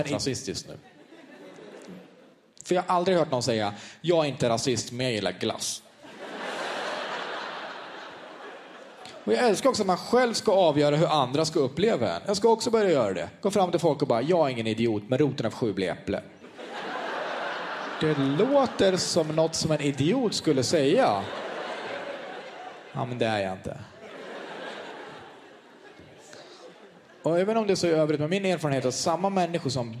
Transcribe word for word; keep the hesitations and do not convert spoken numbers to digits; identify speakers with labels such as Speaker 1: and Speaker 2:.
Speaker 1: rasistiskt nu. För jag har aldrig hört någon säga, jag är inte rasist men jag gillar glass. Och jag älskar också att man själv ska avgöra hur andra ska uppleva en. Jag ska också börja göra det. Gå fram till folk och bara, jag är ingen idiot men roten av sju blir äpple. Det låter som något som en idiot skulle säga. Ja, men det är jag inte. Och även om det är så i övrigt med min erfarenhet att samma människor som